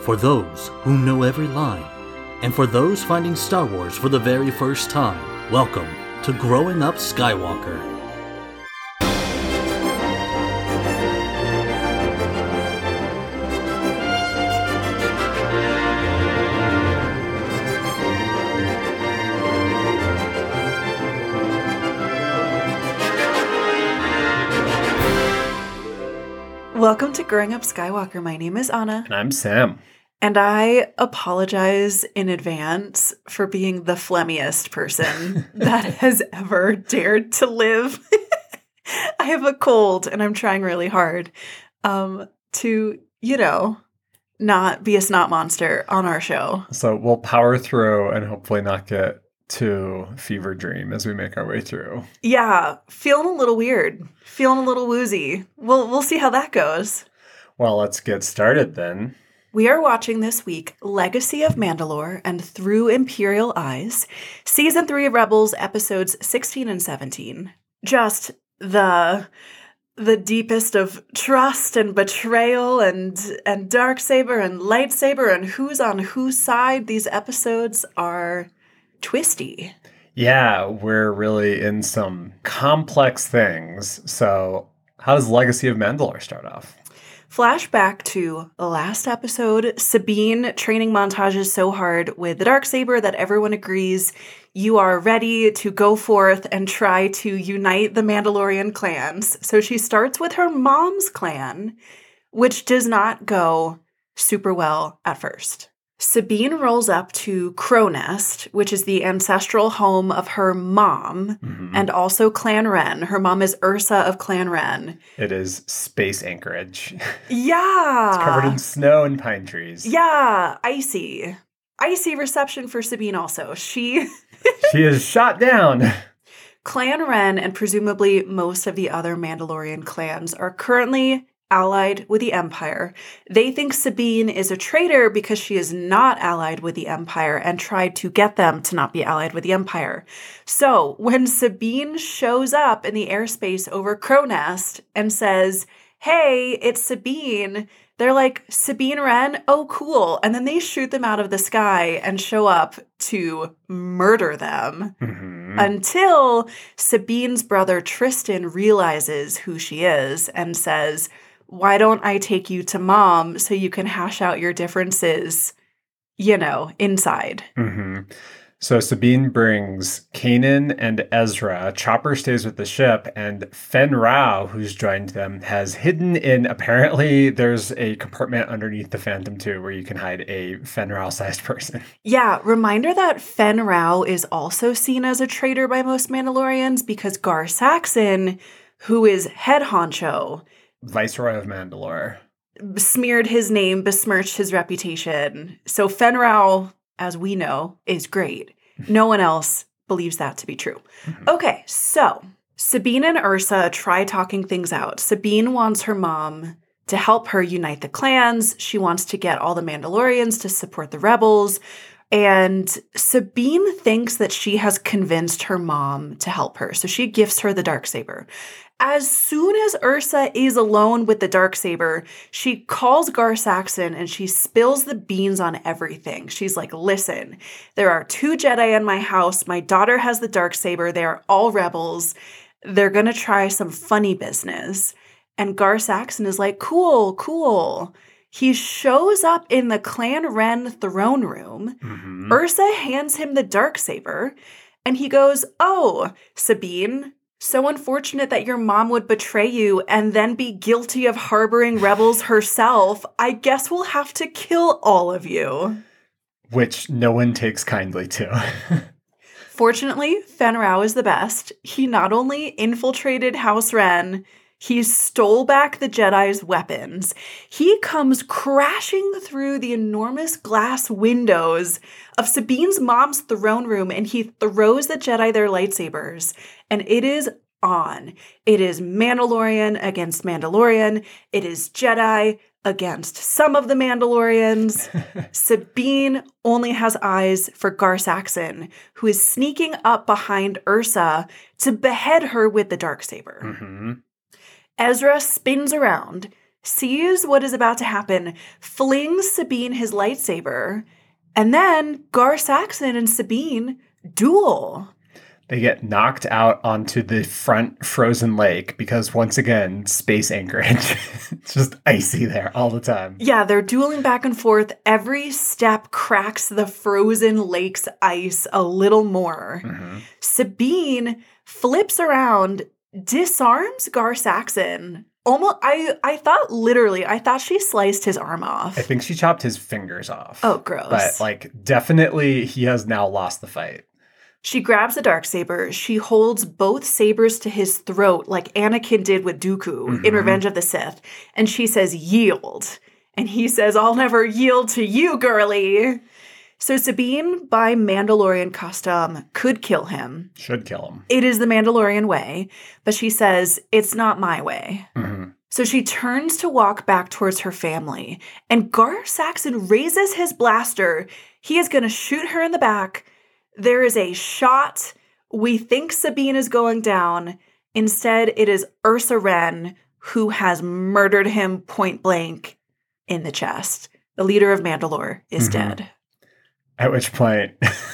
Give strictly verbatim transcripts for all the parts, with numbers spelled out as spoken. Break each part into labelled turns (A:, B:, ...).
A: For those who know every line, and for those finding Star Wars for the very first time, welcome to Growing Up Skywalker.
B: Welcome to Growing Up Skywalker. My name is Anna.
C: And I'm Sam.
B: And I apologize in advance for being the phlegmiest person that has ever dared to live. I have a cold and I'm trying really hard um, to, you know, not be a snot monster on our show.
C: So we'll power through and hopefully not get too fever dream as we make our way through.
B: Yeah, feeling a little weird, feeling a little woozy. We'll, we'll see how that goes.
C: Well, let's get started then.
B: We are watching this week Legacy of Mandalore and Through Imperial Eyes, Season three of Rebels, Episodes sixteen and seventeen. Just the the deepest of trust and betrayal and, and Darksaber and Lightsaber and who's on whose side. These episodes are twisty.
C: Yeah, we're really in some complex things. So how does Legacy of Mandalore start off?
B: Flashback to the last episode, Sabine training montages so hard with the Darksaber that everyone agrees you are ready to go forth and try to unite the Mandalorian clans. So she starts with her mom's clan, which does not go super well at first. Sabine rolls up to Crow Nest, which is the ancestral home of her mom, mm-hmm. and also Clan Wren. Her mom is Ursa of Clan Wren.
C: It is space Anchorage.
B: Yeah.
C: It's covered in snow and pine trees.
B: Yeah, icy. Icy reception for Sabine also. She...
C: she is shot down.
B: Clan Wren and presumably most of the other Mandalorian clans are currently allied with the Empire. They think Sabine is a traitor because she is not allied with the Empire and tried to get them to not be allied with the Empire. So when Sabine shows up in the airspace over Crow Nest and says, "Hey, it's Sabine," they're like, "Sabine Wren? Oh, cool." And then they shoot them out of the sky and show up to murder them mm-hmm. until Sabine's brother Tristan realizes who she is and says, "Why don't I take you to mom so you can hash out your differences, you know, inside?"
C: Mm-hmm. So Sabine brings Kanan and Ezra. Chopper stays with the ship, and Fen Rao, who's joined them, has hidden in, apparently there's a compartment underneath the Phantom two where you can hide a Fen Rao-sized person.
B: Yeah, reminder that Fen Rao is also seen as a traitor by most Mandalorians because Gar Saxon, who is head honcho,
C: Viceroy of Mandalore,
B: smeared his name, besmirched his reputation. So Fen Rao, as we know, is great. No one else believes that to be true. Mm-hmm. Okay, so Sabine and Ursa try talking things out. Sabine wants her mom to help her unite the clans. She wants to get all the Mandalorians to support the rebels. And Sabine thinks that she has convinced her mom to help her. So she gifts her the Darksaber. As soon as Ursa is alone with the Darksaber, she calls Gar Saxon and she spills the beans on everything. She's like, "Listen, there are two Jedi in my house. My daughter has the Darksaber. They are all rebels. They're going to try some funny business." And Gar Saxon is like, "Cool, cool." He shows up in the Clan Wren throne room. Mm-hmm. Ursa hands him the Darksaber and he goes, "Oh, Sabine, so unfortunate that your mom would betray you and then be guilty of harboring rebels herself. I guess we'll have to kill all of you."
C: Which no one takes kindly to.
B: Fortunately, Fen Rao is the best. He not only infiltrated House Wren, he stole back the Jedi's weapons. He comes crashing through the enormous glass windows of Sabine's mom's throne room and he throws the Jedi their lightsabers. And it is on. It is Mandalorian against Mandalorian. It is Jedi against some of the Mandalorians. Sabine only has eyes for Gar Saxon, who is sneaking up behind Ursa to behead her with the Darksaber. Mm-hmm. Ezra spins around, sees what is about to happen, flings Sabine his lightsaber, and then Gar Saxon and Sabine duel.
C: They get knocked out onto the front frozen lake because, once again, space anchorage. It's just icy there all the time.
B: Yeah, they're dueling back and forth. Every step cracks the frozen lake's ice a little more. Mm-hmm. Sabine flips around, disarms Gar Saxon. Almost, I, I thought literally, I thought she sliced his arm off.
C: I think she chopped his fingers off.
B: Oh, gross.
C: But, like, definitely he has now lost the fight.
B: She grabs a darksaber. She holds both sabers to his throat like Anakin did with Dooku mm-hmm. in Revenge of the Sith. And she says, yield. And he says, I'll never yield to you, girly. So Sabine, by Mandalorian custom, could kill him.
C: Should kill him.
B: It is the Mandalorian way. But she says, it's not my way.
C: Mm-hmm.
B: So she turns to walk back towards her family. And Gar Saxon raises his blaster. He is going to shoot her in the back. There is a shot. We think Sabine is going down. Instead, it is Ursa Wren who has murdered him point blank in the chest. The leader of Mandalore is mm-hmm. dead.
C: At which point,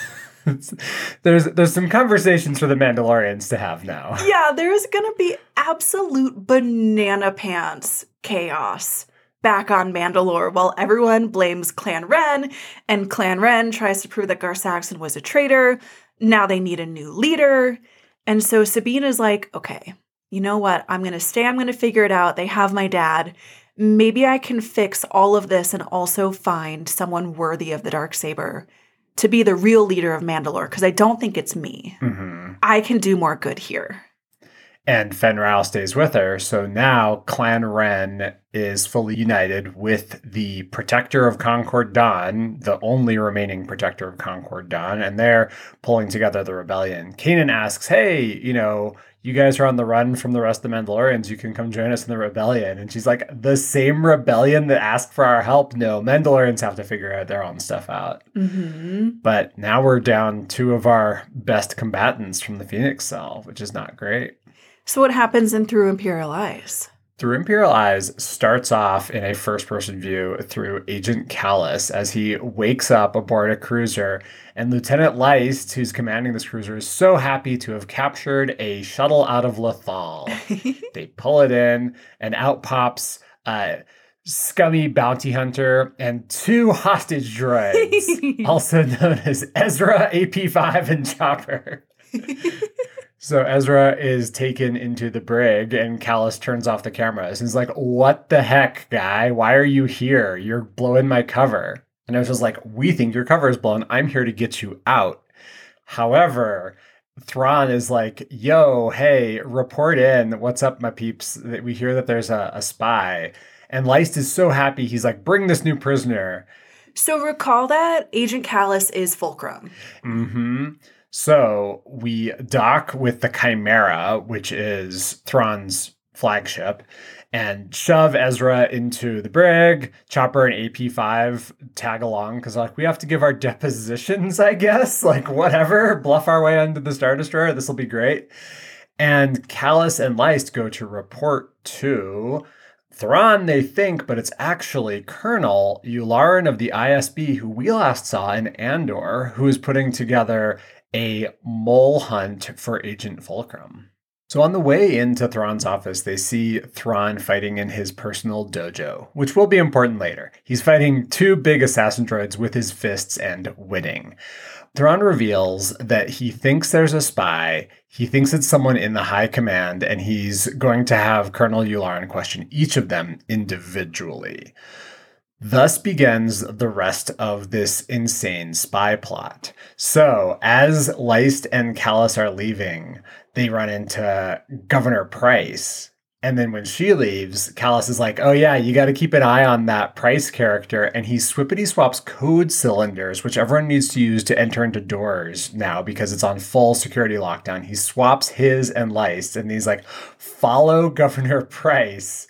C: there's there's some conversations for the Mandalorians to have now.
B: Yeah, there's going to be absolute banana pants chaos back on Mandalore while everyone blames Clan Wren, and Clan Wren tries to prove that Gar Saxon was a traitor. Now they need a new leader. And so Sabine is like, okay, you know what? I'm going to stay. I'm going to figure it out. They have my dad. Maybe I can fix all of this and also find someone worthy of the Darksaber to be the real leader of Mandalore, because I don't think it's me.
C: Mm-hmm.
B: I can do more good here.
C: And Fenn Rau stays with her. So now Clan Wren is fully united with the Protector of Concord Dawn, the only remaining Protector of Concord Dawn, and they're pulling together the rebellion. Kanan asks, hey, you know, you guys are on the run from the rest of the Mandalorians. You can come join us in the rebellion. And she's like, the same rebellion that asked for our help? No, Mandalorians have to figure out their own stuff out.
B: Mm-hmm.
C: But now we're down two of our best combatants from the Phoenix Cell, which is not great.
B: So what happens in Through Imperial Eyes?
C: Through Imperial Eyes starts off in a first-person view through Agent Kallus as he wakes up aboard a cruiser, and Lieutenant Leist, who's commanding this cruiser, is so happy to have captured a shuttle out of Lothal. They pull it in, and out pops a scummy bounty hunter and two hostage droids, also known as Ezra, A P five, and Chopper. So Ezra is taken into the brig, and Kallus turns off the cameras and is like, what the heck, guy? Why are you here? You're blowing my cover. And I was just like, we think your cover is blown. I'm here to get you out. However, Thrawn is like, yo, hey, report in. What's up, my peeps? We hear that there's a, a spy. And Leist is so happy. He's like, bring this new prisoner.
B: So recall that Agent Kallus is Fulcrum.
C: Mm-hmm. So we dock with the Chimera, which is Thrawn's flagship, and shove Ezra into the brig. Chopper and A P five tag along because, like, we have to give our depositions, I guess. Like, whatever, bluff our way onto the Star Destroyer. This will be great. And Kallus and Leist go to report to Thrawn, they think, but it's actually Colonel Yularen of the I S B, who we last saw in Andor, who is putting together a mole hunt for Agent Fulcrum. So on the way into Thrawn's office, they see Thrawn fighting in his personal dojo, which will be important later. He's fighting two big assassin droids with his fists and winning. Thrawn reveals that he thinks there's a spy, he thinks it's someone in the high command, and he's going to have Colonel Yularen question each of them individually. Thus begins the rest of this insane spy plot. So, as Leist and Kallus are leaving, they run into Governor Price. And then when she leaves, Kallus is like, oh yeah, you got to keep an eye on that Price character. And he swippity swaps code cylinders, which everyone needs to use to enter into doors now because it's on full security lockdown. He swaps his and Leist, and he's like, follow Governor Price.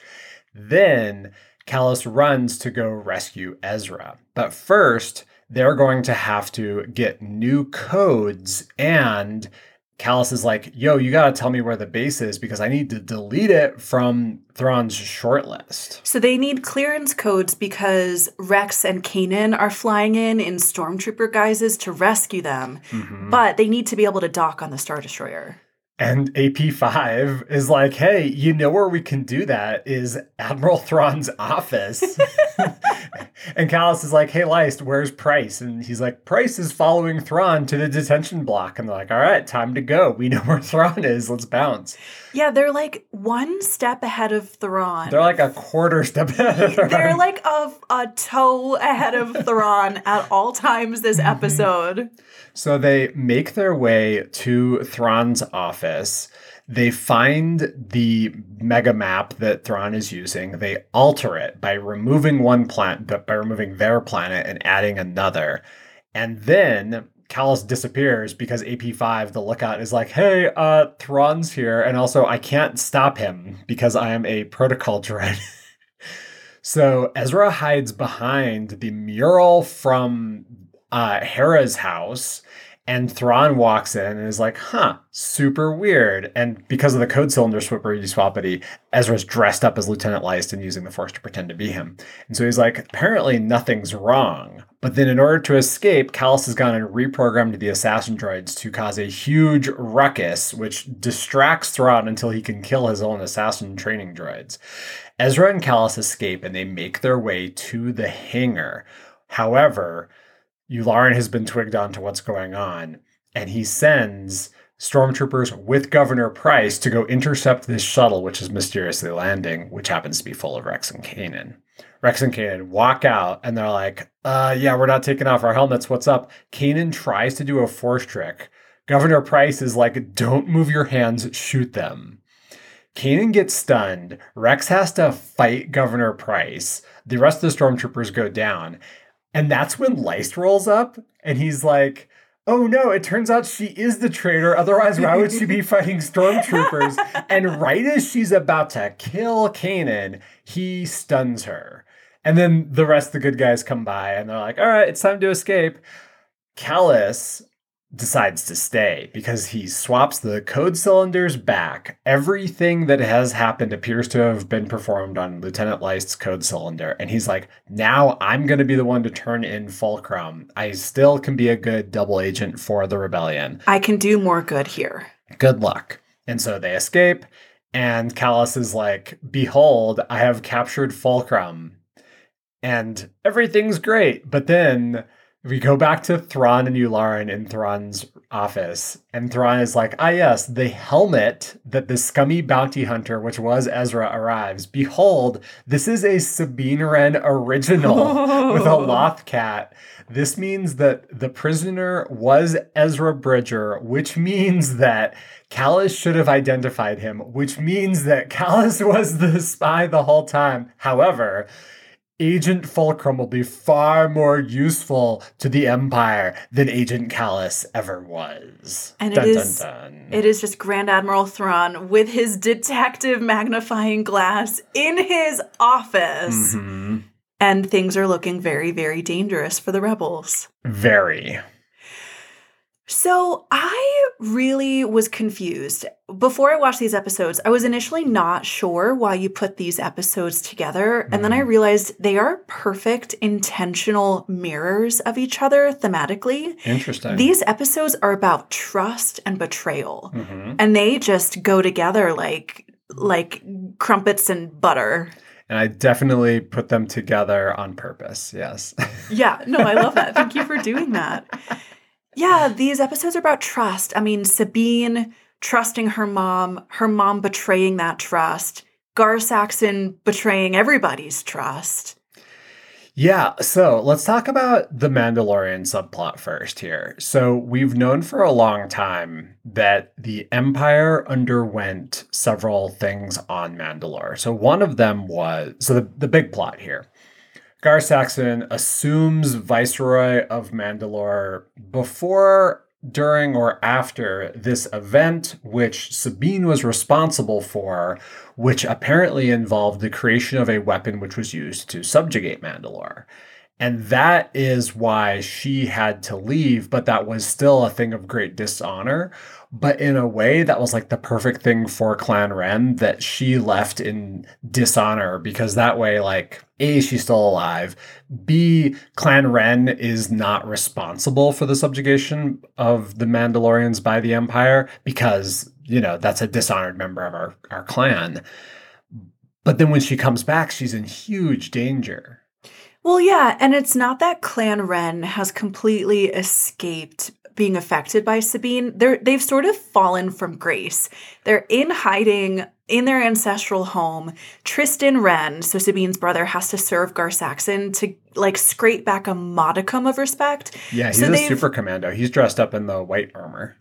C: Then Kallus runs to go rescue Ezra. But first, they're going to have to get new codes and Callus is like, yo, you gotta tell me where the base is because I need to delete it from Thrawn's short list.
B: So they need clearance codes because Rex and Kanan are flying in in stormtrooper guises to rescue them. Mm-hmm. But they need to be able to dock on the Star Destroyer.
C: And A P five is like, hey, you know where we can do that is Admiral Thrawn's office. And Callus is like, hey, Leist, where's Price? And he's like, Price is following Thrawn to the detention block. And they're like, all right, time to go. We know where Thrawn is. Let's bounce.
B: Yeah, they're like one step ahead of Thrawn.
C: They're like a quarter step ahead of Thrawn.
B: They're like a, a toe ahead of Thrawn at all times this episode.
C: So they make their way to Thrawn's office. They find the mega map that Thrawn is using. They alter it by removing one planet, by removing their planet and adding another. And then Callus disappears because A P five, the lookout, is like, hey, uh, Thrawn's here. And also, I can't stop him because I am a protocol droid. So Ezra hides behind the mural from uh, Hera's house. And Thrawn walks in and is like, huh, super weird. And because of the code cylinder swipperty swappity, Ezra's dressed up as Lieutenant Leist and using the Force to pretend to be him. And so he's like, apparently nothing's wrong. But then in order to escape, Callus has gone and reprogrammed the assassin droids to cause a huge ruckus, which distracts Thrawn until he can kill his own assassin training droids. Ezra and Callus escape and they make their way to the hangar. However, Yularen has been twigged on to what's going on, and he sends stormtroopers with Governor Price to go intercept this shuttle, which is mysteriously landing, which happens to be full of Rex and Kanan. Rex and Kanan walk out, and they're like, uh, yeah, we're not taking off our helmets. What's up? Kanan tries to do a force trick. Governor Price is like, don't move your hands, shoot them. Kanan gets stunned. Rex has to fight Governor Price. The rest of the stormtroopers go down. And that's when Leist rolls up, and he's like, oh no, it turns out she is the traitor. Otherwise, why would she be fighting stormtroopers? And right as she's about to kill Kanan, he stuns her. And then the rest of the good guys come by, and they're like, all right, it's time to escape. Callus decides to stay because he swaps the code cylinders back. Everything that has happened appears to have been performed on Lieutenant Leist's code cylinder. And he's like, now I'm going to be the one to turn in Fulcrum. I still can be a good double agent for the rebellion.
B: I can do more good here.
C: Good luck. And so they escape. And Callus is like, behold, I have captured Fulcrum. And everything's great. But then we go back to Thrawn and Yularen in Thrawn's office, and Thrawn is like, ah yes, the helmet that the scummy bounty hunter, which was Ezra, arrives. Behold, this is a Sabine Wren original oh. with a Loth cat. This means that the prisoner was Ezra Bridger, which means that Callus should have identified him, which means that Callus was the spy the whole time. However, Agent Fulcrum will be far more useful to the Empire than Agent Callus ever was.
B: And
C: dun,
B: it is,
C: dun, dun.
B: It is just Grand Admiral Thrawn with his detective magnifying glass in his office. Mm-hmm. And things are looking very, very dangerous for the rebels.
C: Very.
B: So I really was confused. Before I watched these episodes, I was initially not sure why you put these episodes together. And mm. then I realized they are perfect intentional mirrors of each other thematically.
C: Interesting.
B: These episodes are about trust and betrayal. Mm-hmm. And they just go together like like crumpets and butter.
C: And I definitely put them together on purpose. Yes.
B: Yeah. No, I love that. Thank you for doing that. Yeah, these episodes are about trust. I mean, Sabine trusting her mom, her mom betraying that trust, Gar Saxon betraying everybody's trust.
C: Yeah, so let's talk about the Mandalorian subplot first here. So we've known for a long time that the Empire underwent several things on Mandalore. So one of them was, so the, the big plot here. Gar Saxon assumes Viceroy of Mandalore before, during, or after this event, which Sabine was responsible for, which apparently involved the creation of a weapon which was used to subjugate Mandalore. And that is why she had to leave, but that was still a thing of great dishonor. But in a way, that was like the perfect thing for Clan Ren, that she left in dishonor, because that way, like, A, she's still alive. B, Clan Ren is not responsible for the subjugation of the Mandalorians by the Empire, because, you know, that's a dishonored member of our, our clan. But then when she comes back, she's in huge danger.
B: Well, yeah, and it's not that Clan Ren has completely escaped being affected by Sabine. They're, they've sort of fallen from grace. They're in hiding in their ancestral home. Tristan Wren, so Sabine's brother, has to serve Gar Saxon to, like, scrape back a modicum of respect.
C: Yeah, he's
B: so
C: a super commando. He's dressed up in the white armor.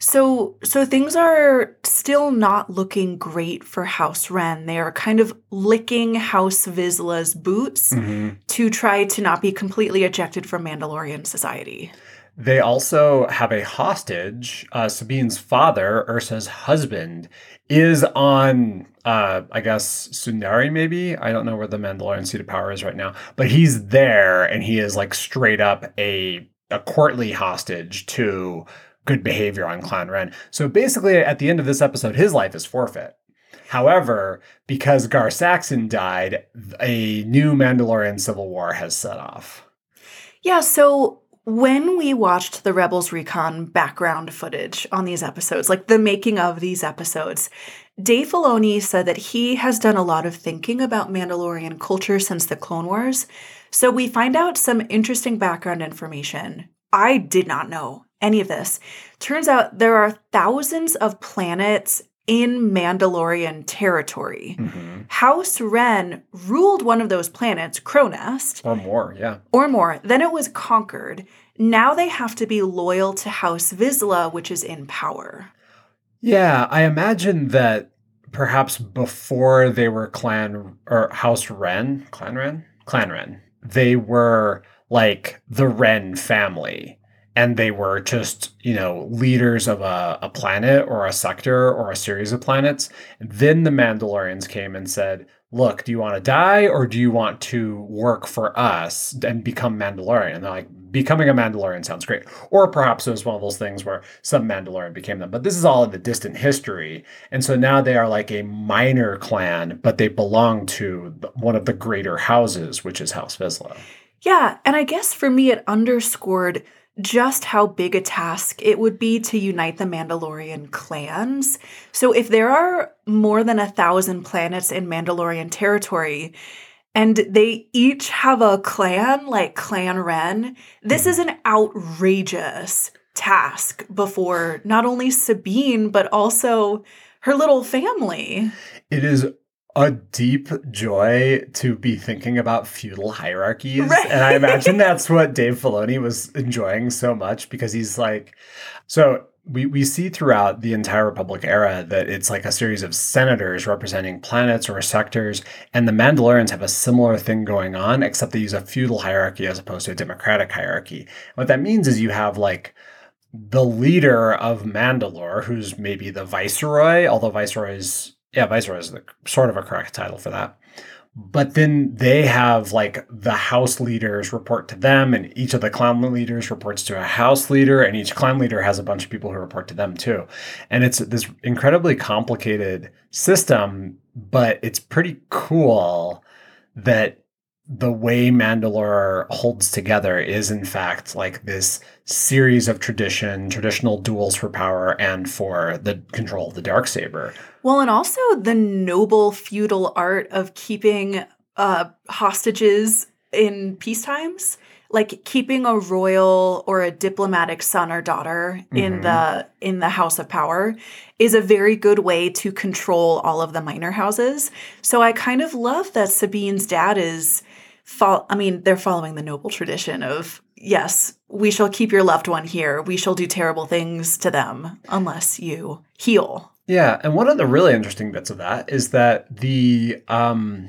B: So so things are still not looking great for House Wren. They are kind of licking House Vizsla's boots mm-hmm. to try to not be completely ejected from Mandalorian society.
C: They also have a hostage. Uh, Sabine's father, Ursa's husband, is on, uh, I guess, Sundari maybe? I don't know where the Mandalorian seat of power is right now. But he's there, and he is like straight up a, a courtly hostage to good behavior on Clan Ren. So basically, at the end of this episode, his life is forfeit. However, because Gar Saxon died, a new Mandalorian civil war has set off.
B: Yeah, so when we watched the Rebels Recon background footage on these episodes, like the making of these episodes, Dave Filoni said that he has done a lot of thinking about Mandalorian culture since the Clone Wars. So we find out some interesting background information. I did not know any of this. Turns out there are thousands of planets in Mandalorian territory. Mm-hmm. House Wren ruled one of those planets, Cronest.
C: Or more, yeah.
B: Or more. Then it was conquered. Now they have to be loyal to House Vizsla, which is in power.
C: Yeah, I imagine that perhaps before they were Clan, or House Wren, Clan Wren? Clan Wren. They were like the Wren family. And they were just, you know, leaders of a, a planet or a sector or a series of planets. And then the Mandalorians came and said, look, do you want to die or do you want to work for us and become Mandalorian? And they're like, becoming a Mandalorian sounds great. Or perhaps it was one of those things where some Mandalorian became them. But this is all in the distant history. And so now they are like a minor clan, but they belong to one of the greater houses, which is House Vizsla.
B: Yeah, and I guess for me it underscored just how big a task it would be to unite the Mandalorian clans. So if there are more than a thousand planets in Mandalorian territory, and they each have a clan like Clan Ren, this is an outrageous task before not only Sabine, but also her little family.
C: It is a deep joy to be thinking about feudal hierarchies. Right. And I imagine that's what Dave Filoni was enjoying so much, because he's like, so we, we see throughout the entire Republic era that it's like a series of senators representing planets or sectors. And the Mandalorians have a similar thing going on, except they use a feudal hierarchy as opposed to a democratic hierarchy. What that means is you have like the leader of Mandalore, who's maybe the viceroy, although viceroy is Yeah, Viceroy is the, sort of a correct title for that. But then they have like the house leaders report to them, and each of the clan leaders reports to a house leader, and each clan leader has a bunch of people who report to them too. And it's this incredibly complicated system, but it's pretty cool that the way Mandalore holds together is in fact like this series of tradition, traditional duels for power and for the control of the Darksaber.
B: Well, and also the noble feudal art of keeping uh, hostages in peacetimes, like keeping a royal or a diplomatic son or daughter mm-hmm. in the in the House of Power is a very good way to control all of the minor houses. So I kind of love that Sabine's dad is Fo- I mean, they're following the noble tradition of, yes, we shall keep your loved one here. We shall do terrible things to them unless you heal.
C: Yeah, and one of the really interesting bits of that is that the um,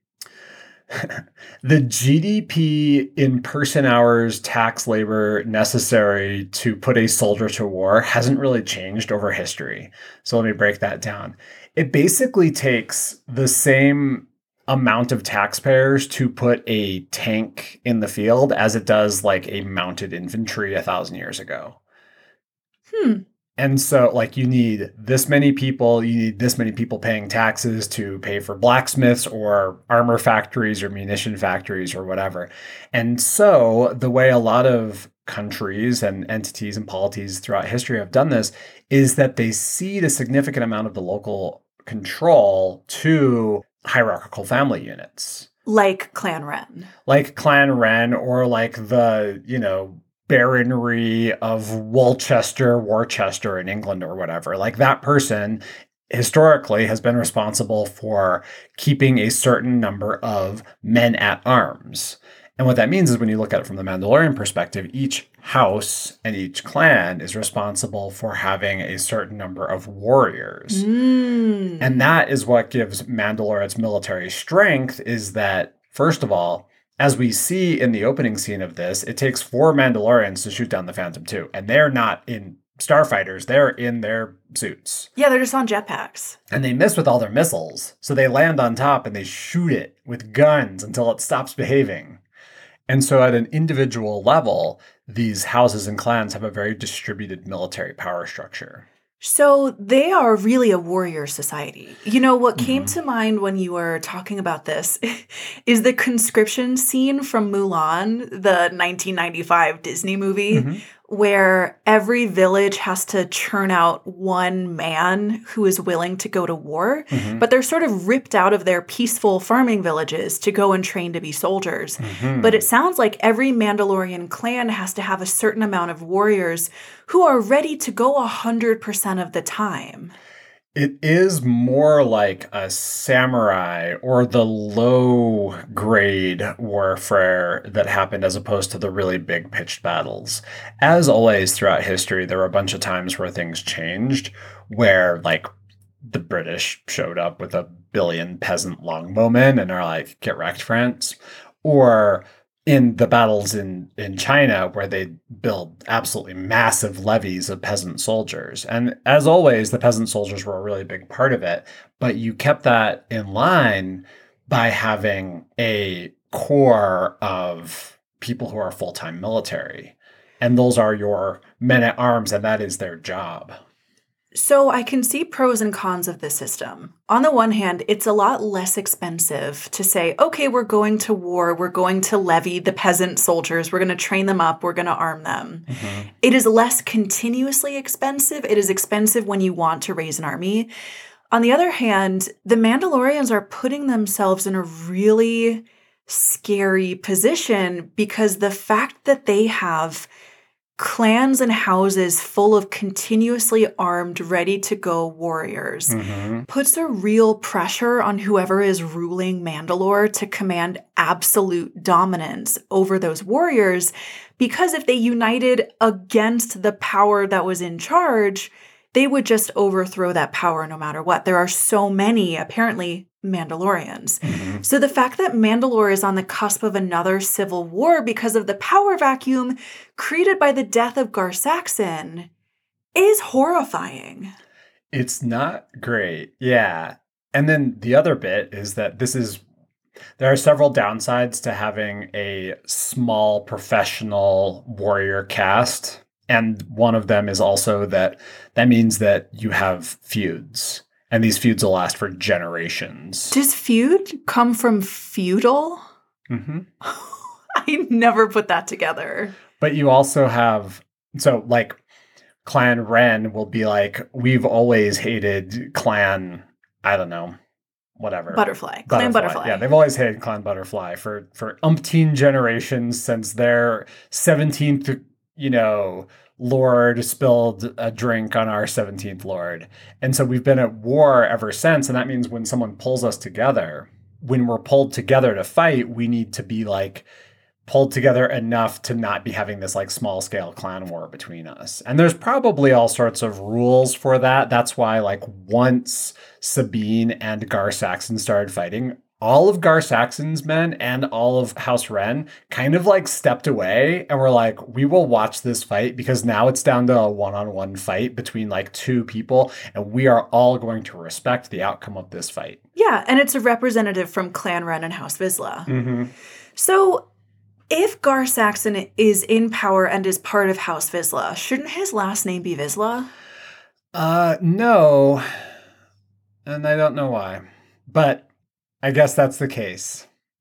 C: the G D P in person hours tax labor necessary to put a soldier to war hasn't really changed over history. So let me break that down. It basically takes the same amount of taxpayers to put a tank in the field as it does like a mounted infantry a thousand years ago.
B: Hmm.
C: And so, like, you need this many people, you need this many people paying taxes to pay for blacksmiths or armor factories or munition factories or whatever. And so, the way a lot of countries and entities and polities throughout history have done this is that they cede a significant amount of the local control to hierarchical family units.
B: Like Clan Wren.
C: Like Clan Wren or like the, you know, baronry of Worcester, Worcester in England or whatever. Like that person historically has been responsible for keeping a certain number of men at arms. And what that means is when you look at it from the Mandalorian perspective, each house and each clan is responsible for having a certain number of warriors.
B: Mm.
C: And that is what gives Mandalore its military strength, is that, first of all, as we see in the opening scene of this, it takes four Mandalorians to shoot down the Phantom two. And they're not in starfighters. They're in their suits.
B: Yeah, they're just on jetpacks.
C: And they miss with all their missiles. So they land on top and they shoot it with guns until it stops behaving. And so at an individual level, these houses and clans have a very distributed military power structure.
B: So they are really a warrior society. You know, what came
C: Mm-hmm.
B: to mind when you were talking about this is the conscription scene from Mulan, the nineteen ninety-five Disney movie,
C: Mm-hmm.
B: where every village has to churn out one man who is willing to go to war,
C: Mm-hmm.
B: but they're sort of ripped out of their peaceful farming villages to go and train to be soldiers.
C: Mm-hmm.
B: But it sounds like every Mandalorian clan has to have a certain amount of warriors who are ready to go one hundred percent of the time.
C: It is more like a samurai or the low grade warfare that happened as opposed to the really big pitched battles. As always throughout history, there were a bunch of times where things changed, where like the British showed up with a billion peasant longbowmen and are like, get wrecked, France. Or in the battles in, in China, where they build absolutely massive levies of peasant soldiers. And as always, the peasant soldiers were a really big part of it. But you kept that in line by having a core of people who are full-time military. And those are your men at arms, and that is their job.
B: So I can see pros and cons of this system. On the one hand, it's a lot less expensive to say, okay, we're going to war, we're going to levy the peasant soldiers, we're going to train them up, we're going to arm them. Mm-hmm. It is less continuously expensive. It is expensive when you want to raise an army. On the other hand, the Mandalorians are putting themselves in a really scary position because the fact that they have clans and houses full of continuously armed, ready-to-go warriors mm-hmm. puts a real pressure on whoever is ruling Mandalore to command absolute dominance over those warriors, because if they united against the power that was in charge, they would just overthrow that power no matter what. There are so many, apparently, Mandalorians. Mm-hmm. So the fact that Mandalore is on the cusp of another civil war because of the power vacuum created by the death of Gar Saxon is horrifying.
C: It's not great. Yeah. And then the other bit is that this is, there are several downsides to having a small professional warrior cast. And one of them is also that that means that you have feuds. And these feuds will last for generations.
B: Does feud come from feudal?
C: Mm-hmm.
B: I never put that together.
C: But you also have, so like Clan Wren will be like, we've always hated Clan, I don't know, whatever.
B: Butterfly.
C: Butterfly.
B: Clan Butterfly.
C: Yeah, they've always hated Clan Butterfly for, for umpteen generations since their seventeenth, you know, Lord spilled a drink on our seventeenth Lord. And so we've been at war ever since. And that means when someone pulls us together, when we're pulled together to fight, we need to be like pulled together enough to not be having this like small scale clan war between us. And there's probably all sorts of rules for that. That's why like once Sabine and Gar Saxon started fighting, all of Gar Saxon's men and all of House Wren kind of like stepped away and were like, we will watch this fight because now it's down to a one-on-one fight between like two people, and we are all going to respect the outcome of this fight.
B: Yeah, and it's a representative from Clan Wren and House Vizsla.
C: Mm-hmm.
B: So if Gar Saxon is in power and is part of House Vizsla, shouldn't his last name be Vizsla?
C: Uh, no. And I don't know why. But I guess that's the case.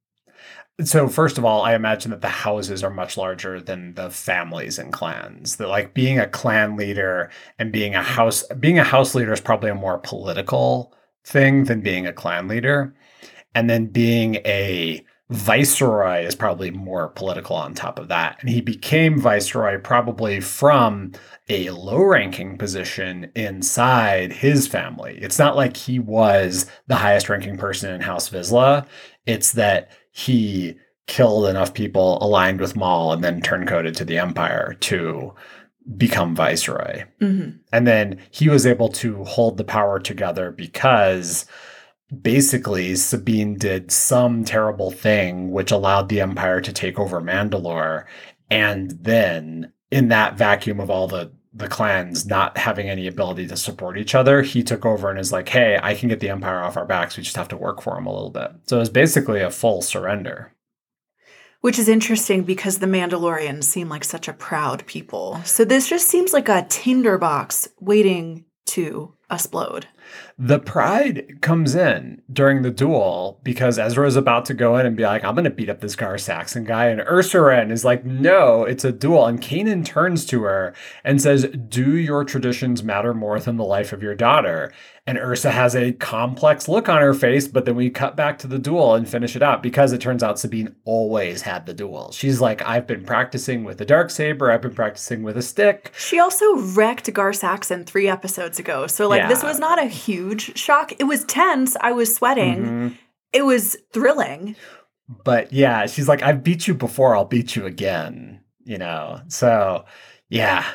C: So first of all, I imagine that the houses are much larger than the families and clans. That like being a clan leader and being a house being a house leader is probably a more political thing than being a clan leader. And then being a viceroy is probably more political on top of that. And he became viceroy probably from a low-ranking position inside his family. It's not like he was the highest-ranking person in House Vizsla. It's that he killed enough people aligned with Maul and then turncoated to the Empire to become viceroy.
B: Mm-hmm.
C: And then he was able to hold the power together because basically Sabine did some terrible thing which allowed the Empire to take over Mandalore. And then in that vacuum of all the, the clans not having any ability to support each other, he took over and is like, hey, I can get the Empire off our backs. We just have to work for him a little bit. So it was basically a full surrender.
B: Which is interesting because the Mandalorians seem like such a proud people. So this just seems like a tinderbox waiting to explode.
C: The pride comes in during the duel because Ezra is about to go in and be like, I'm going to beat up this Gar Saxon guy. And Ursa Wren is like, no, it's a duel. And Kanan turns to her and says, do your traditions matter more than the life of your daughter? And Ursa has a complex look on her face, but then we cut back to the duel and finish it out because it turns out Sabine always had the duel. She's like, I've been practicing with a darksaber. I've been practicing with a stick.
B: She also wrecked Gar Saxon three episodes ago. So like,
C: Yeah.
B: this was not a huge shock. It was tense. I was sweating.
C: Mm-hmm.
B: It was thrilling.
C: But yeah, she's like, I've beat you before. I'll beat you again. You know? So yeah.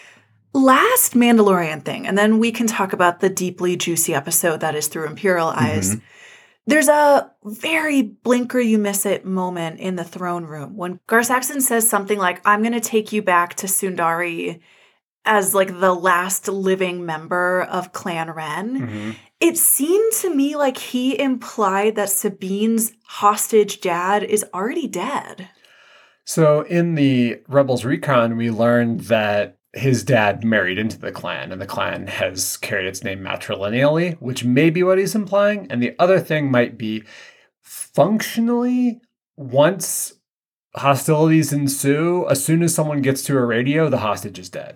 B: Last Mandalorian thing, and then we can talk about the deeply juicy episode that is Through Imperial Eyes.
C: Mm-hmm.
B: There's a very blink or you miss it moment in the throne room when Gar Saxon says something like, I'm going to take you back to Sundari as like the last living member of Clan Wren.
C: Mm-hmm.
B: It seemed to me like he implied that Sabine's hostage dad is already dead.
C: So in the Rebels Recon, we learned that his dad married into the clan, and the clan has carried its name matrilineally, which may be what he's implying. And the other thing might be functionally, once hostilities ensue, as soon as someone gets to a radio, the hostage is dead.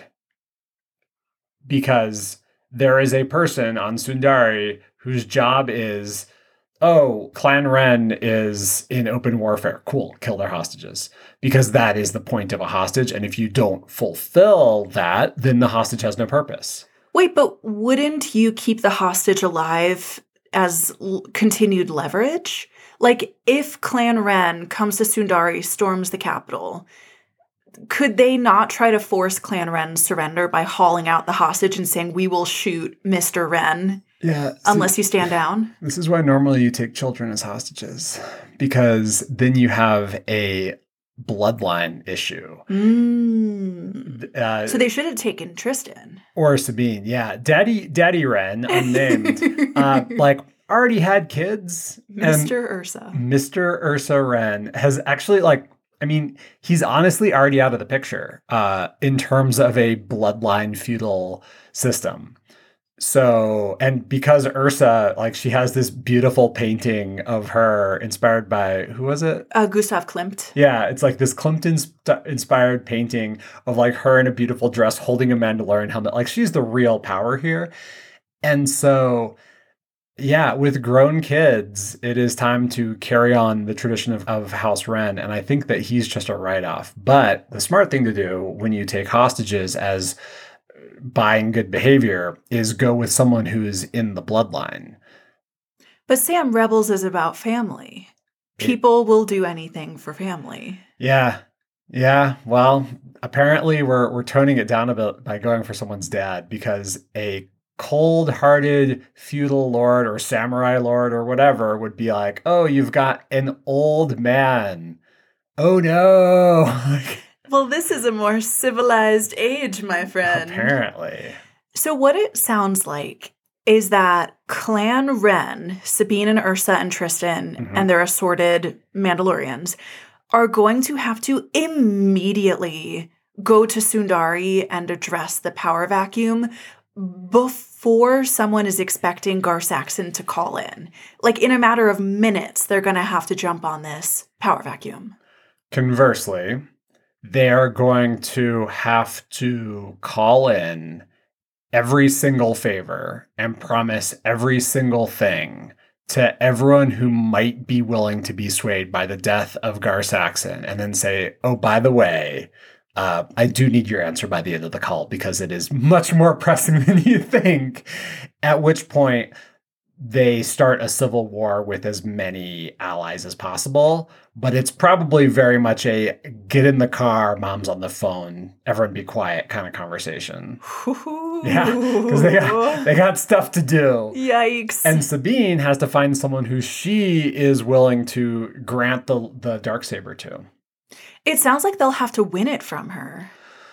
C: Because there is a person on Sundari whose job is, oh, Clan Wren is in open warfare. Cool, kill their hostages. Because that is the point of a hostage. And if you don't fulfill that, then the hostage has no purpose.
B: Wait, but wouldn't you keep the hostage alive as l- continued leverage? Like, if Clan Wren comes to Sundari, storms the capital, could they not try to force Clan Wren's surrender by hauling out the hostage and saying, we will shoot Mister Wren
C: Yeah, so
B: unless you stand down?
C: this is why normally you take children as hostages. Because then you have a bloodline issue.
B: Mm.
C: Uh,
B: So they should have taken Tristan.
C: or Sabine, yeah. Daddy Daddy Wren, unnamed, uh, like already had kids. and
B: Mister Ursa.
C: Mister Ursa Wren has actually, like, I mean, he's honestly already out of the picture uh, in terms of a bloodline feudal system. So, and because Ursa, like, she has this beautiful painting of her inspired by, who was it?
B: Uh, Gustav Klimt.
C: Yeah, it's like this Klimt-inspired painting of like her in a beautiful dress holding a Mandalorian helmet. Like, she's the real power here. And so, yeah, with grown kids, it is time to carry on the tradition of, of House Wren. And I think that he's just a write-off. But the smart thing to do when you take hostages as buying good behavior is go with someone who is in the bloodline.
B: But Sam, Rebels is about family. People will do anything for family.
C: Yeah. Yeah. Well, apparently we're we're toning it down a bit by going for someone's dad because a cold-hearted feudal lord or samurai lord or whatever would be like, oh, you've got an old man. Oh, no.
B: Well, this is a more civilized age, my friend.
C: Apparently.
B: So what it sounds like is that Clan Ren, Sabine and Ursa and Tristan,
C: Mhm.
B: and their assorted Mandalorians are going to have to immediately go to Sundari and address the power vacuum before someone is expecting Gar Saxon to call in. Like, in a matter of minutes, they're going to have to jump on this power vacuum.
C: Conversely, they are going to have to call in every single favor and promise every single thing to everyone who might be willing to be swayed by the death of Gar Saxon, and then say, oh, by the way, uh, I do need your answer by the end of the call because it is much more pressing than you think. At which point, they start a civil war with as many allies as possible. But it's probably very much a get in the car, mom's on the phone, everyone be quiet kind of conversation. Yeah, because they got, they got stuff to do.
B: Yikes.
C: And Sabine has to find someone who she is willing to grant the, the Darksaber to.
B: It sounds like they'll have to win it from her.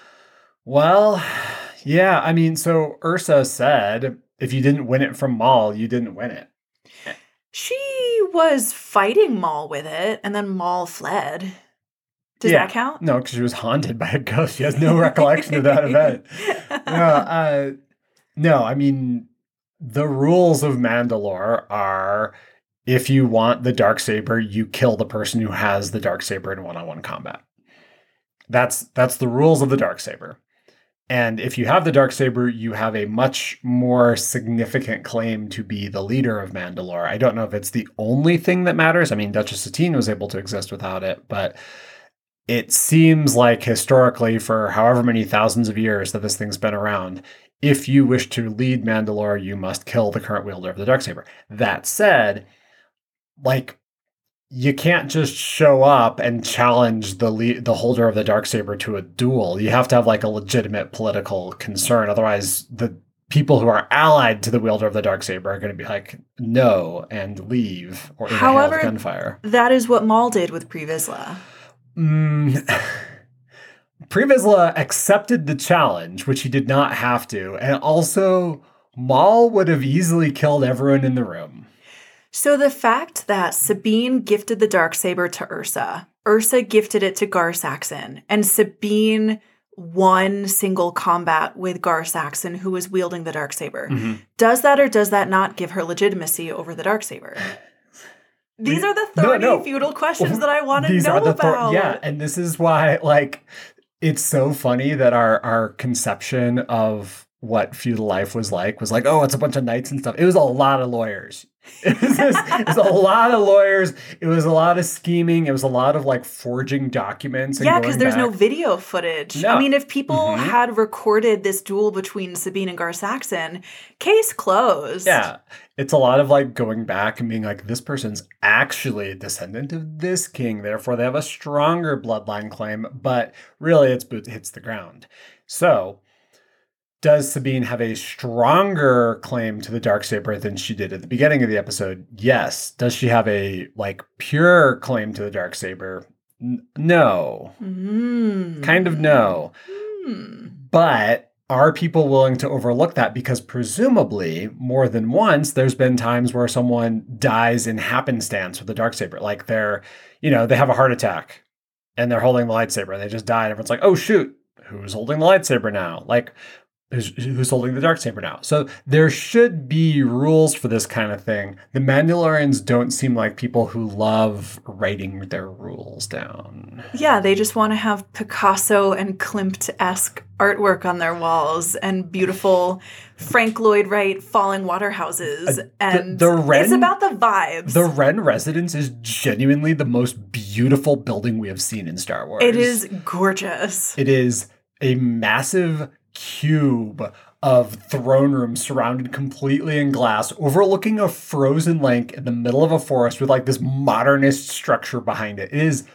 C: Well, yeah, I mean, so Ursa said, if you didn't win it from Maul, you didn't win it.
B: She was fighting Maul with it, and then Maul fled. Does
C: Yeah.
B: that count?
C: No, because she was haunted by a ghost. She has no recollection of that event. No, uh, no, I mean, the rules of Mandalore are if you want the Darksaber, you kill the person who has the Darksaber in one-on-one combat. That's that's the rules of the Darksaber. And if you have the Darksaber, you have a much more significant claim to be the leader of Mandalore. I don't know if it's the only thing that matters. I mean, Duchess Satine was able to exist without it, but it seems like historically, for however many thousands of years that this thing's been around, if you wish to lead Mandalore, you must kill the current wielder of the Darksaber. That said, like, you can't just show up and challenge the le- the holder of the Darksaber to a duel. You have to have like a legitimate political concern. Otherwise, the people who are allied to the wielder of the Darksaber are going to be like, no, and leave, or in
B: However,
C: a hail of gunfire.
B: That is what Maul did with Pre Vizsla.
C: Mm. Pre Vizsla accepted the challenge, which he did not have to. And also, Maul would have easily killed everyone in the room.
B: So the fact that Sabine gifted the Darksaber to Ursa, Ursa gifted it to Gar Saxon, and Sabine won single combat with Gar Saxon, who was wielding the Darksaber.
C: Mm-hmm.
B: Does that or does that not give her legitimacy over the Darksaber? These
C: We-
B: are the
C: no,
B: thirty
C: no.
B: feudal questions that I want to
C: These
B: know
C: are the
B: about.
C: thor- yeah, and this is why, like, it's so funny that our our conception of what feudal life was like was like, oh, it's a bunch of knights and stuff. It was a lot of lawyers. It was, just, it was a lot of lawyers. It was a lot of scheming. It was a lot of like forging documents. And
B: Yeah, because
C: going
B: there's no
C: back.
B: video footage.
C: No.
B: I mean, if people
C: Mhm.
B: had recorded this duel between Sabine and Gar Saxon, case closed.
C: Yeah, it's a lot of like going back and being like, this person's actually a descendant of this king, therefore they have a stronger bloodline claim. But really, it's boots hits the ground. So, does Sabine have a stronger claim to the Darksaber than she did at the beginning of the episode? Yes. Does she have a like pure claim to the Darksaber? N- no.
B: Mm.
C: Kind of no.
B: Mm.
C: But are people willing to overlook that? Because presumably, more than once, there's been times where someone dies in happenstance with the Darksaber. Like they're, you know, they have a heart attack and they're holding the lightsaber and they just died. Everyone's like, oh, shoot, who's holding the lightsaber now? Like, who's, who's holding the Darksaber now? So there should be rules for this kind of thing. The Mandalorians don't seem like people who love writing their rules down.
B: Yeah, they just want to have Picasso and Klimt-esque artwork on their walls and beautiful Frank Lloyd Wright falling water houses.
C: Uh, the-
B: and
C: the Ren-
B: it's about the vibes.
C: The Ren residence is genuinely the most beautiful building we have seen in Star Wars.
B: It is gorgeous.
C: It is a massive cube of throne room surrounded completely in glass, overlooking a frozen lake in the middle of a forest with like this modernist structure behind it. It is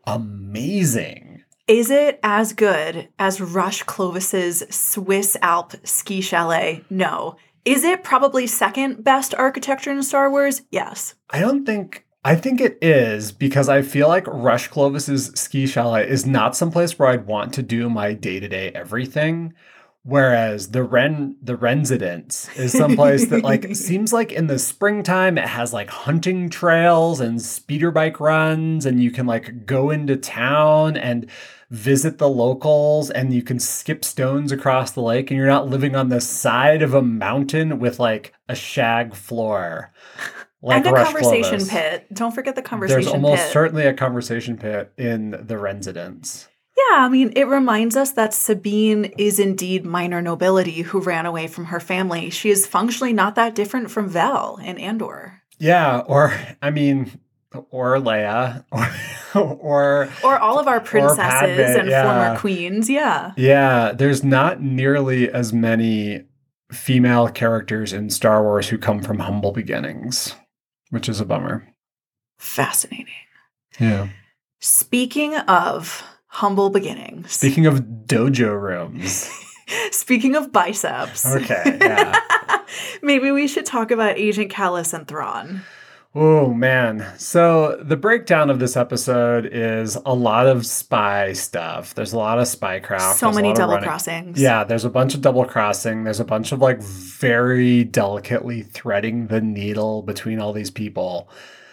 C: amazing.
B: Is it as good as Rush Clovis's Swiss Alp ski chalet? No. Is it probably second best architecture in Star Wars? Yes.
C: I don't think... I think it is, because I feel like Rush Clovis's ski chalet is not someplace where I'd want to do my day-to-day everything. Whereas the Ren the Residence is someplace that like seems like in the springtime it has like hunting trails and speeder bike runs, and you can like go into town and visit the locals, and you can skip stones across the lake, and you're not living on the side of a mountain with like a shag floor. Like
B: and a
C: Rush
B: conversation
C: Clovis.
B: Pit. Don't forget the conversation
C: There's almost
B: pit.
C: certainly a conversation pit in the Residence.
B: Yeah, I mean, it reminds us that Sabine is indeed minor nobility who ran away from her family. She is functionally not that different from Vel in Andor.
C: Yeah, or, I mean, or Leia, or... Or,
B: or all of our princesses
C: Padme,
B: and
C: yeah.
B: former queens, yeah.
C: Yeah, there's not nearly as many female characters in Star Wars who come from humble beginnings, which is a bummer.
B: Fascinating.
C: Yeah.
B: Speaking of humble beginnings.
C: Speaking of dojo rooms.
B: Speaking of biceps.
C: Okay, yeah.
B: Maybe we should talk about Agent Kallus and Thrawn.
C: Oh, man. So the breakdown of this episode is a lot of spy stuff. There's a lot of spycraft.
B: So
C: There's
B: many
C: a lot of
B: double
C: running.
B: crossings.
C: Yeah, there's a bunch of double crossing. There's a bunch of like very delicately threading the needle between all these people.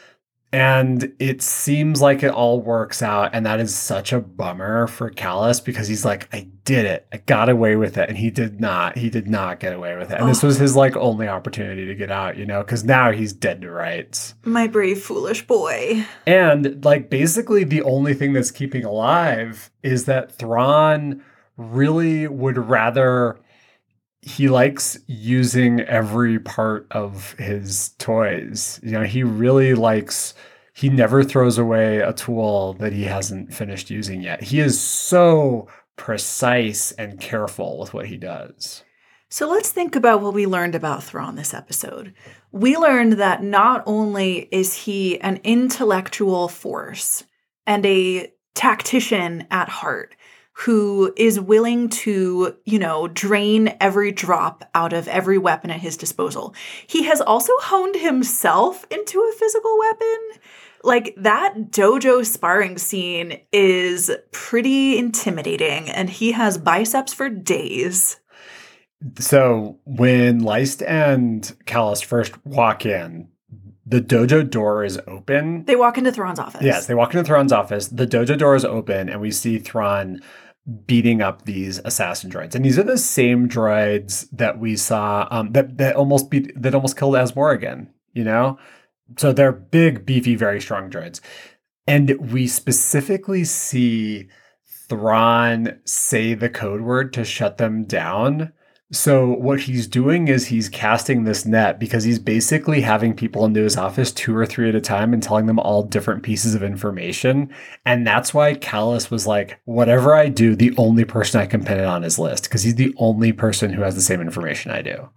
C: And it seems like it all works out. And that is such a bummer for Kallus, because he's like, I did it. I got away with it. And he did not. He did not get away with it. And oh. this was his like only opportunity to get out, you know, because now he's dead to rights.
B: My brave, foolish boy.
C: And like basically the only thing that's keeping alive is that Thrawn really would rather... He likes using every part of his toys. You know, he really likes, he never throws away a tool that he hasn't finished using yet. He is so precise and careful with what he does.
B: So let's think about what we learned about Thrawn this episode. We learned that not only is he an intellectual force and a tactician at heart, who is willing to, you know, drain every drop out of every weapon at his disposal. He has also honed himself into a physical weapon. Like, that dojo sparring scene is pretty intimidating, and he has biceps for days.
C: So when Leist and Kallus first walk in, the dojo door is open.
B: They walk into Thrawn's office.
C: Yes, they walk into Thrawn's office. The dojo door is open, and we see Thrawn beating up these assassin droids. And these are the same droids that we saw um, that that almost beat that almost killed Asmorgan, you know? So they're big, beefy, very strong droids. And we specifically see Thrawn say the code word to shut them down. So what he's doing is he's casting this net, because he's basically having people into his office two or three at a time and telling them all different pieces of information. And that's why Kallus was like, whatever I do, the only person I can pin it on is List, because he's the only person who has the same information I do.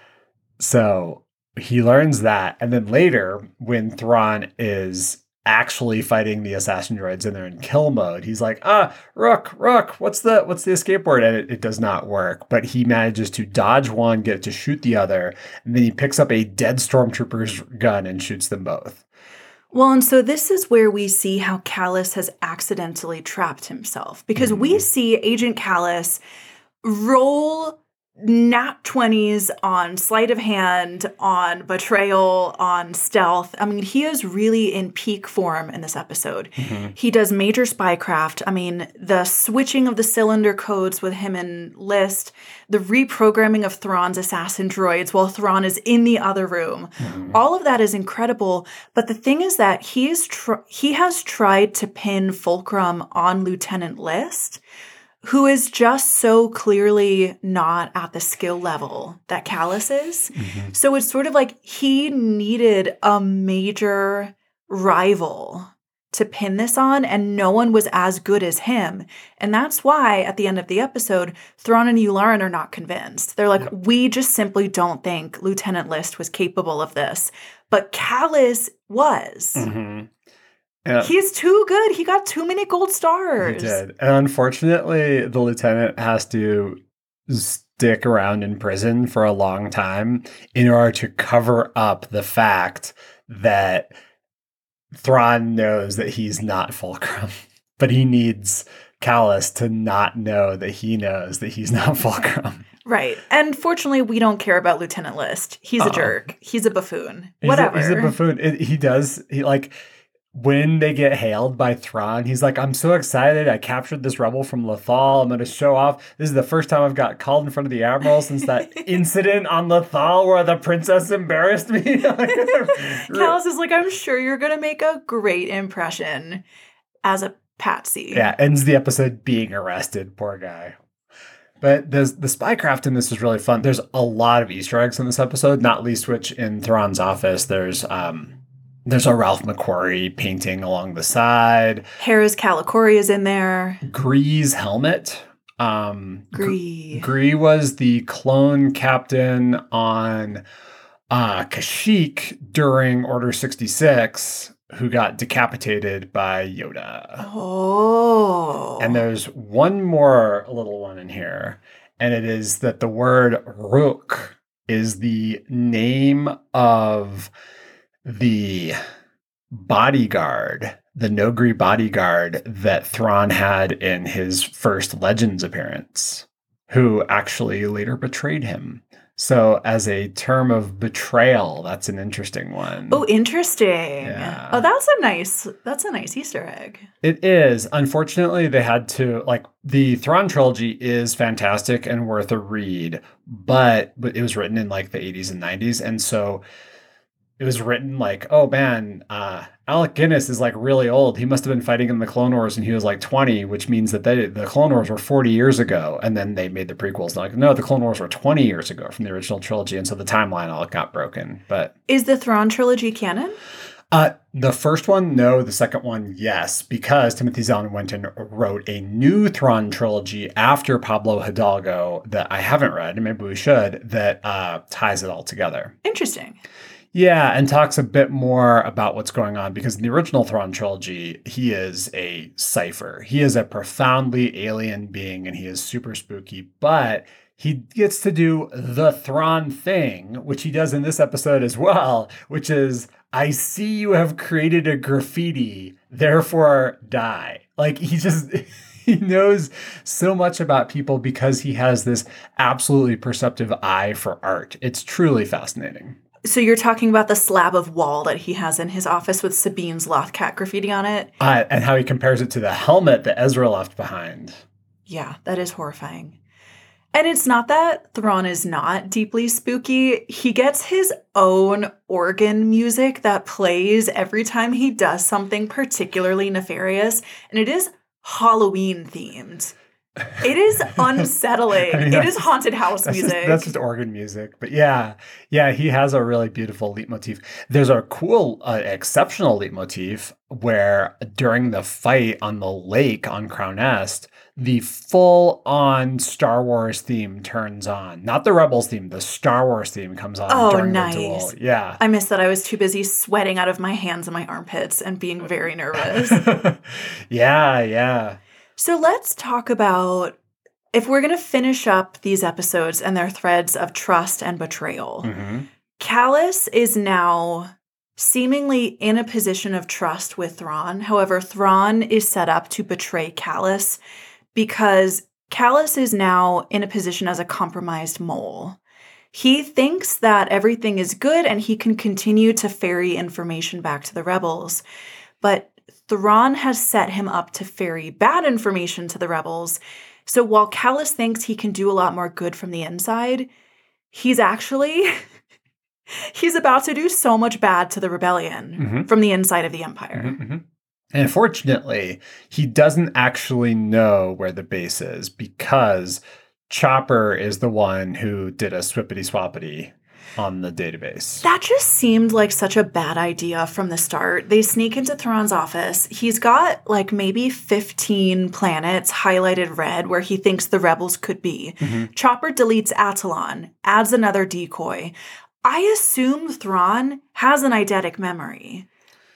C: So he learns that. And then later, when Thrawn is actually fighting the assassin droids and they're in kill mode, he's like, ah, Rook, Rook, what's the what's the escape word? And it, it does not work. But he manages to dodge one, get it to shoot the other, and then he picks up a dead stormtrooper's gun and shoots them both.
B: Well, and so this is where we see how Kallus has accidentally trapped himself, because mm-hmm. we see Agent Kallus roll nat twenties on sleight of hand, on betrayal, on stealth. I mean, he is really in peak form in this episode. Mm-hmm. He does major spycraft. I mean, the switching of the cylinder codes with him and List, the reprogramming of Thrawn's assassin droids while Thrawn is in the other room. Mm-hmm. All of that is incredible. But the thing is that he is tr- he has tried to pin Fulcrum on Lieutenant List, who is just so clearly not at the skill level that Kallus is. Mm-hmm. So it's sort of like he needed a major rival to pin this on, and no one was as good as him. And that's why, at the end of the episode, Thrawn and Yularen are not convinced. They're like, yeah. we just simply don't think Lieutenant List was capable of this. But Kallus was.
C: Mm-hmm.
B: And he's too good. He got too many gold stars.
C: He did. And unfortunately, the lieutenant has to stick around in prison for a long time in order to cover up the fact that Thrawn knows that he's not Fulcrum, but he needs Kallus to not know that he knows that he's not Fulcrum.
B: Right. And fortunately, we don't care about Lieutenant List. He's Uh-oh. a jerk. He's a buffoon.
C: He's
B: Whatever.
C: A, he's a buffoon. It, he does, he like, when they get hailed by Thrawn, he's like, I'm so excited. I captured this rebel from Lothal. I'm going to show off. This is the first time I've got called in front of the Admiral since that incident on Lothal where the princess embarrassed me.
B: Kallus is like, I'm sure you're going to make a great impression as a patsy.
C: Yeah, ends the episode being arrested. Poor guy. But the, the spycraft in this is really fun. There's a lot of Easter eggs in this episode, not least which in Thrawn's office, there's um, there's a Ralph McQuarrie painting along the side.
B: Hera's Calicori is in there.
C: Gree's helmet. Um,
B: Gree.
C: Gree was the clone captain on uh, Kashyyyk during Order sixty-six, who got decapitated by Yoda.
B: Oh.
C: And there's one more little one in here, and it is that the word Rook is the name of the bodyguard, the Noghri bodyguard that Thrawn had in his first Legends appearance, who actually later betrayed him. So as a term of betrayal, that's an interesting one.
B: Oh, interesting.
C: Yeah.
B: Oh, that's a nice that's a nice Easter egg.
C: It is. Unfortunately, they had to, like, the Thrawn trilogy is fantastic and worth a read, but, but it was written in like the eighties and nineties. And so it was written like, oh man, uh, Alec Guinness is like really old. He must have been fighting in the Clone Wars and he was like twenty, which means that they, the Clone Wars were forty years ago. And then they made the prequels. They're like, no, the Clone Wars were twenty years ago from the original trilogy. And so the timeline all got broken. But
B: is the Thrawn trilogy canon?
C: Uh, the first one, no. The second one, yes, because Timothy Zahn went and wrote a new Thrawn trilogy after Pablo Hidalgo that I haven't read, and maybe we should, that uh, ties it all together.
B: Interesting.
C: Yeah, and talks a bit more about what's going on, because in the original Thrawn trilogy, he is a cipher. He is a profoundly alien being, and he is super spooky, but he gets to do the Thrawn thing, which he does in this episode as well, which is, I see you have created a graffiti, therefore die. Like, he just... He knows so much about people because he has this absolutely perceptive eye for art. It's truly fascinating.
B: So you're talking about the slab of wall that he has in his office with Sabine's Lothcat graffiti on it?
C: Uh, and how he compares it to the helmet that Ezra left behind.
B: Yeah, that is horrifying. And it's not that Thrawn is not deeply spooky. He gets his own organ music that plays every time he does something particularly nefarious. And it is Halloween themed. It is unsettling. I mean, it is haunted house
C: that's
B: music.
C: Just, that's just organ music. But yeah, yeah, he has a really beautiful leitmotif. There's a cool, uh, exceptional leitmotif where during the fight on the lake on Crown Est, the full-on Star Wars theme turns on. Not the Rebels theme, the Star Wars theme comes on
B: oh,
C: during
B: nice.
C: the duel. Yeah.
B: I missed that. I was too busy sweating out of my hands and my armpits and being very nervous.
C: yeah, yeah.
B: So let's talk about, if we're going to finish up these episodes and their threads of trust and betrayal,
C: mm-hmm.
B: Kallus is now seemingly in a position of trust with Thrawn. However, Thrawn is set up to betray Kallus because Kallus is now in a position as a compromised mole. He thinks that everything is good and he can continue to ferry information back to the rebels. But Thrawn has set him up to ferry bad information to the rebels. So while Kallus thinks he can do a lot more good from the inside, he's actually, he's about to do so much bad to the rebellion
C: mm-hmm.
B: from the inside of the Empire.
C: Mm-hmm, mm-hmm. And fortunately, he doesn't actually know where the base is because Chopper is the one who did a swippity-swappity on the database.
B: That just seemed like such a bad idea from the start. They sneak into Thrawn's office. He's got like maybe fifteen planets highlighted red where he thinks the rebels could be.
C: Mm-hmm.
B: Chopper deletes Atollon, adds another decoy. I assume Thrawn has an eidetic memory.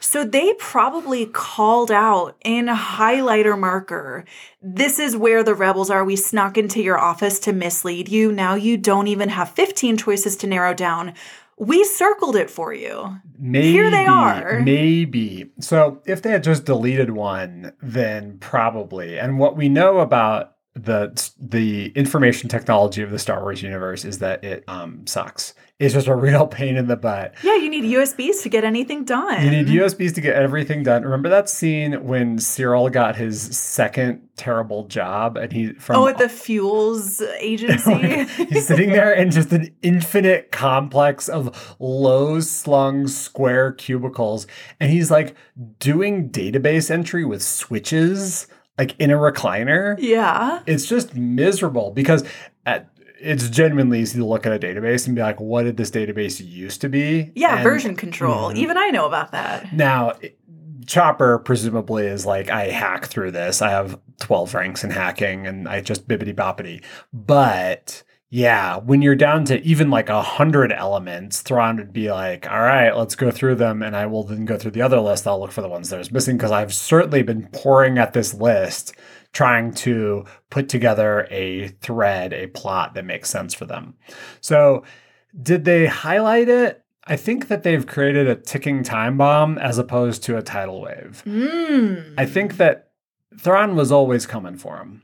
B: So they probably called out in a highlighter marker, this is where the rebels are. We snuck into your office to mislead you. Now you don't even have fifteen choices to narrow down. We circled it for you.
C: Maybe,
B: Here they are.
C: Maybe. So if they had just deleted one, then probably. And what we know about the the information technology of the Star Wars universe is that it um, sucks. It's just a real pain in the butt.
B: Yeah, you need U S Bs to get anything done.
C: You need U S Bs to get everything done. Remember that scene when Cyril got his second terrible job and he from
B: Oh, at the fuels agency.
C: He's sitting there in just an infinite complex of low slung square cubicles, and he's like doing database entry with switches, like in a recliner.
B: Yeah.
C: It's just miserable because at it's genuinely easy to look at a database and be like, what did this database used to be?
B: Yeah,
C: and,
B: version control. Mm-hmm. Even I know about that.
C: Now, Chopper presumably is like, I hack through this. I have twelve ranks in hacking and I just bibbity boppity. But yeah, when you're down to even like a hundred elements, Thrawn would be like, all right, let's go through them. And I will then go through the other list. I'll look for the ones that are missing because I've certainly been pouring at this list trying to put together a thread, a plot that makes sense for them. So did they highlight it? I think that they've created a ticking time bomb as opposed to a tidal wave.
B: Mm.
C: I think that Thrawn was always coming for him.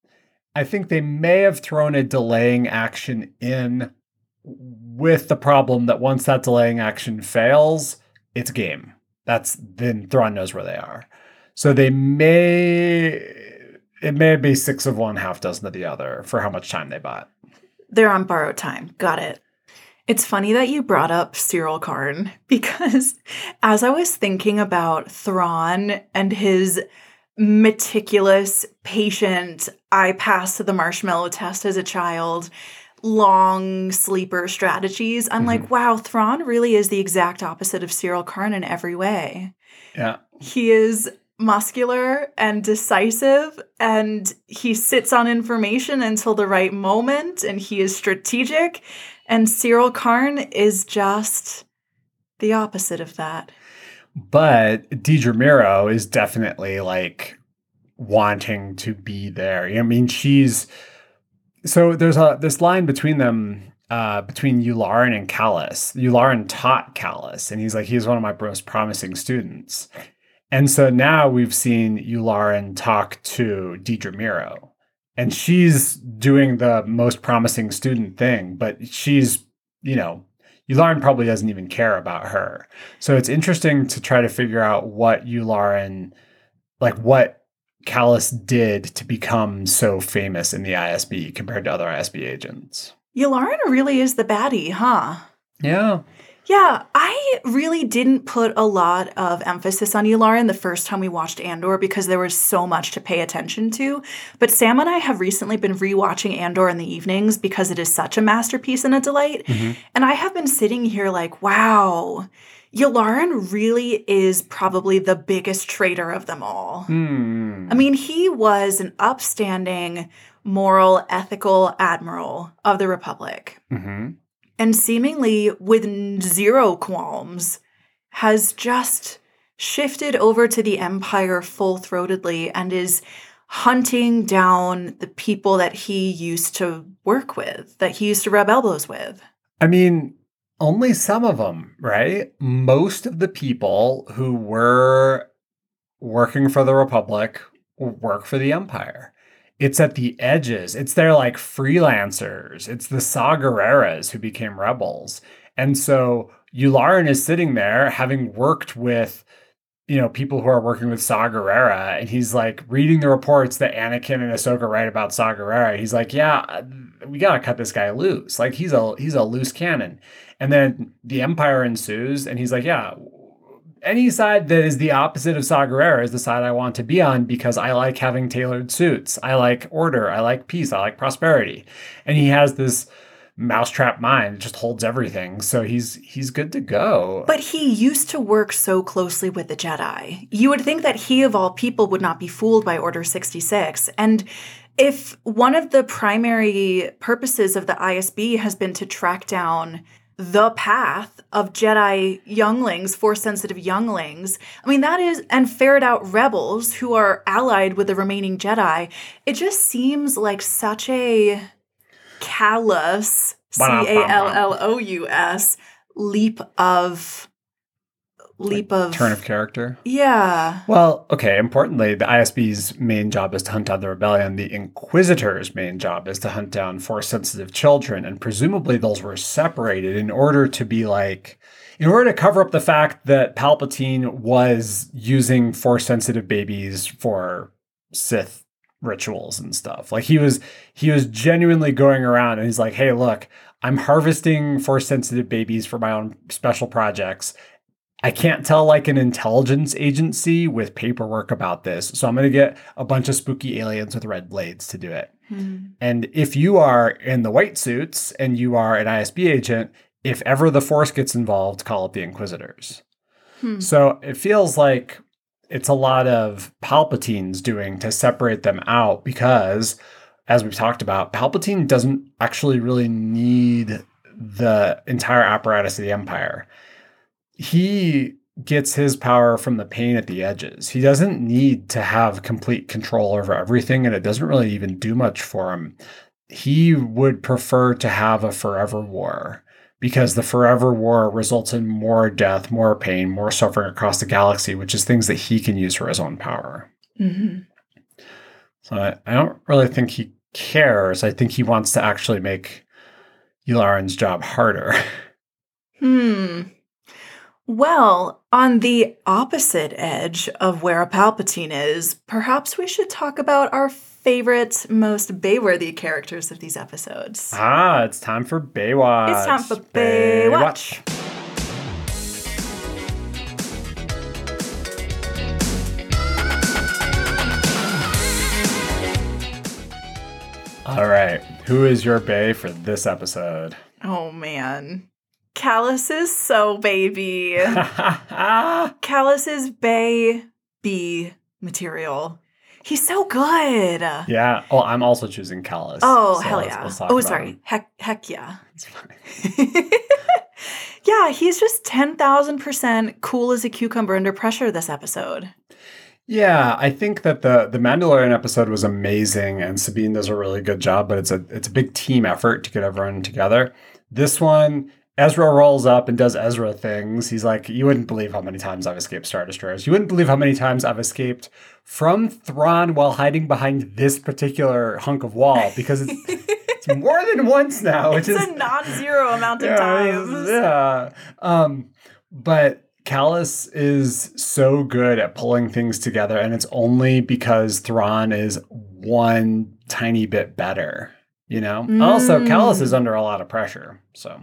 C: I think they may have thrown a delaying action in with the problem that once that delaying action fails, it's game. That's then Thrawn knows where they are. So they may... It may be six of one, half dozen of the other for how much time they bought.
B: They're on borrowed time. Got it. It's funny that you brought up Cyril Karn because as I was thinking about Thrawn and his meticulous, patient, I passed the marshmallow test as a child, long sleeper strategies, I'm mm-hmm. like, wow, Thrawn really is the exact opposite of Cyril Karn in every way.
C: Yeah.
B: He is muscular and decisive, and he sits on information until the right moment, and he is strategic. And Cyril Karn is just the opposite of that.
C: But Dedra Meero is definitely like wanting to be there. I mean, she's so there's a this line between them. Uh, between Yularen and Kallus. Yularen taught Kallus, and he's like, he's one of my most promising students. And so now we've seen Yularen talk to Dedra Meero, and she's doing the most promising student thing, but she's, you know, Yularen probably doesn't even care about her. So it's interesting to try to figure out what Yularen, like what Kallus did to become so famous in the I S B compared to other I S B agents.
B: Yularen really is the baddie, huh?
C: Yeah.
B: Yeah, I really didn't put a lot of emphasis on Yularen the first time we watched Andor because there was so much to pay attention to. But Sam and I have recently been rewatching Andor in the evenings because it is such a masterpiece and a delight. Mm-hmm. And I have been sitting here like, wow, Yularen really is probably the biggest traitor of them all.
C: Mm.
B: I mean, he was an upstanding, moral, ethical admiral of the Republic.
C: Mm-hmm.
B: And seemingly with zero qualms, has just shifted over to the Empire full-throatedly and is hunting down the people that he used to work with, that he used to rub elbows with.
C: I mean, only some of them, right? Most of the people who were working for the Republic work for the Empire. It's at the edges. It's their like freelancers. It's the Saw Gerreras who became rebels. And so Yularen is sitting there having worked with, you know, people who are working with Saw Gerrera, and he's like reading the reports that Anakin and Ahsoka write about Saw Gerrera. He's like, yeah, we got to cut this guy loose. Like he's a he's a loose cannon. And then the Empire ensues, and he's like, yeah, any side that is the opposite of Saw Gerrera is the side I want to be on because I like having tailored suits. I like order. I like peace. I like prosperity. And he has this mousetrap mind that just holds everything. So he's he's good to go.
B: But he used to work so closely with the Jedi. You would think that he, of all people, would not be fooled by Order sixty-six. And if one of the primary purposes of the I S B has been to track down the path of Jedi younglings, Force-sensitive younglings. I mean, that is, and ferret out rebels who are allied with the remaining Jedi. It just seems like such a callous, C A L L O U S, leap of... Leap
C: like
B: of...
C: Turn of character?
B: Yeah.
C: Well, okay, importantly, the I S B's main job is to hunt down the rebellion. The Inquisitor's main job is to hunt down Force-sensitive children, and presumably those were separated in order to be like... In order to cover up the fact that Palpatine was using Force-sensitive babies for Sith rituals and stuff. Like, he was he was genuinely going around and he's like, hey, look, I'm harvesting Force-sensitive babies for my own special projects. I can't tell like an intelligence agency with paperwork about this. So I'm going to get a bunch of spooky aliens with red blades to do it. Mm. And if you are in the white suits and you are an I S B agent, if ever the Force gets involved, call up the Inquisitors. Hmm. So it feels like it's a lot of Palpatine's doing to separate them out because, as we've talked about, Palpatine doesn't actually really need the entire apparatus of the Empire. He gets his power from the pain at the edges. He doesn't need to have complete control over everything, and it doesn't really even do much for him. He would prefer to have a forever war because the forever war results in more death, more pain, more suffering across the galaxy, which is things that he can use for his own power. Mm-hmm. So I, I don't really think he cares. I think he wants to actually make Yularen's job harder.
B: Hmm. Well, on the opposite edge of where a Palpatine is, perhaps we should talk about our favorite, most Bayworthy characters of these episodes.
C: Ah, it's time for Baywatch.
B: It's time for Baywatch.
C: Baywatch. All right, who is your Bay for this episode?
B: Oh, man. Kallus is so baby. Kallus is baby material. He's so good.
C: Yeah. Oh, I'm also choosing Kallus.
B: Oh,
C: so
B: hell
C: let's,
B: yeah.
C: let's
B: Oh, sorry. Him. Heck, heck yeah.
C: It's fine.
B: Yeah, he's just ten thousand percent cool as a cucumber under pressure this episode.
C: Yeah, I think that the the Mandalorian episode was amazing, and Sabine does a really good job, but it's a it's a big team effort to get everyone together. This one, Ezra rolls up and does Ezra things. He's like, you wouldn't believe how many times I've escaped Star Destroyers. You wouldn't believe how many times I've escaped from Thrawn while hiding behind this particular hunk of wall, because it's, it's more than once now. Which
B: it's
C: is
B: a non-zero amount of
C: yeah,
B: times.
C: Yeah. Um, but Kallus is so good at pulling things together, and it's only because Thrawn is one tiny bit better, you know? Mm. Also, Kallus is under a lot of pressure, so...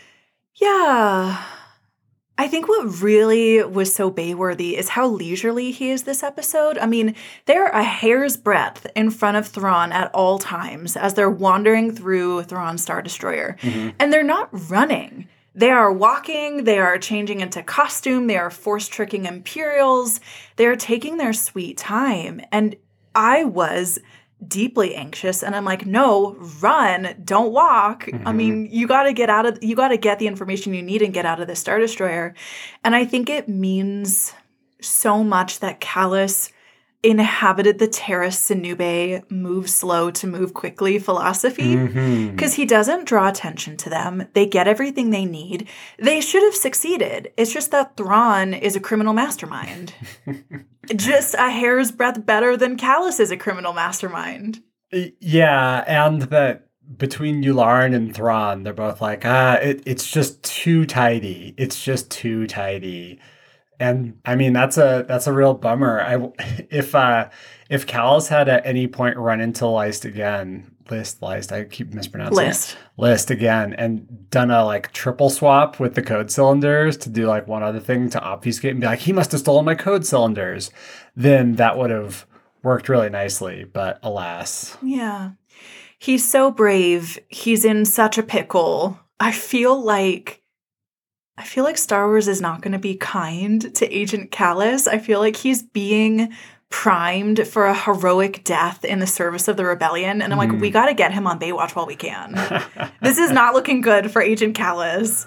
B: Yeah. I think what really was so Bayworthy is how leisurely he is this episode. I mean, they're a hair's breadth in front of Thrawn at all times as they're wandering through Thrawn's Star Destroyer. Mm-hmm. And they're not running. They are walking, they are changing into costume, they are force tricking Imperials, they are taking their sweet time. And I was deeply anxious, and I'm like, no, run, don't walk. Mm-hmm. I mean, you got to get out of, you got to get the information you need and get out of the Star Destroyer. And I think it means so much that Kallus inhabited the Terra Sinube move slow to move quickly philosophy, because mm-hmm. he doesn't draw attention to them. They get everything they need. They should have succeeded. It's just that Thrawn is a criminal mastermind. Just a hair's breadth better than Kallus is a criminal mastermind.
C: Yeah, and that between Yularen and Thrawn, they're both like, ah, it, it's just too tidy. It's just too tidy. And I mean, that's a that's a real bummer. I if uh, if Kallus had at any point run into List again, List, List, I keep mispronouncing
B: List.
C: it. List again, and done a like triple swap with the code cylinders to do like one other thing to obfuscate and be like, he must have stolen my code cylinders. Then that would have worked really nicely, but alas.
B: Yeah. He's so brave. He's in such a pickle. I feel like I feel like Star Wars is not going to be kind to Agent Kallus. I feel like he's being primed for a heroic death in the service of the rebellion. And I'm like, mm. we got to get him on Baywatch while we can. This is not looking good for Agent Kallus.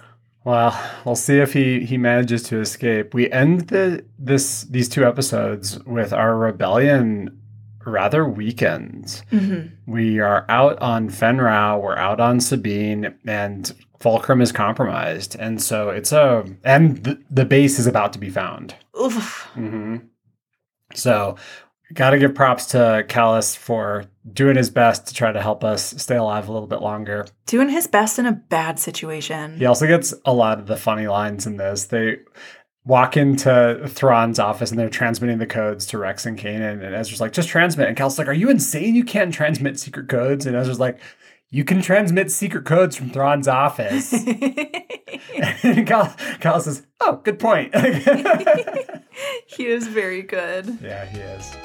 C: Well, we'll see if he, he manages to escape. We end the this these two episodes with our rebellion rather weakened. Mm-hmm. We are out on Fen Rao, we're out on Sabine, and Fulcrum is compromised. And so it's a... And the, the base is about to be found.
B: Oof.
C: Mm-hmm. So... Got to give props to Kallus for doing his best to try to help us stay alive a little bit longer.
B: Doing his best in a bad situation.
C: He also gets a lot of the funny lines in this. They walk into Thrawn's office and they're transmitting the codes to Rex and Kanan. And Ezra's like, just transmit. And Kallus like, are you insane? You can't transmit secret codes. And Ezra's like, you can transmit secret codes from Thrawn's office. And Kallus says, oh, good point.
B: He is very good.
C: Yeah, he is.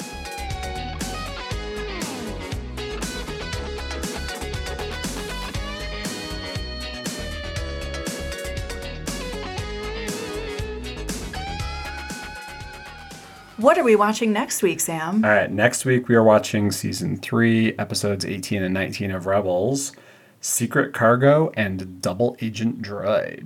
B: What are we watching next week, Sam?
C: All right, next week we are watching season three, episodes eighteen and nineteen of Rebels, Secret Cargo, and Double Agent Droid.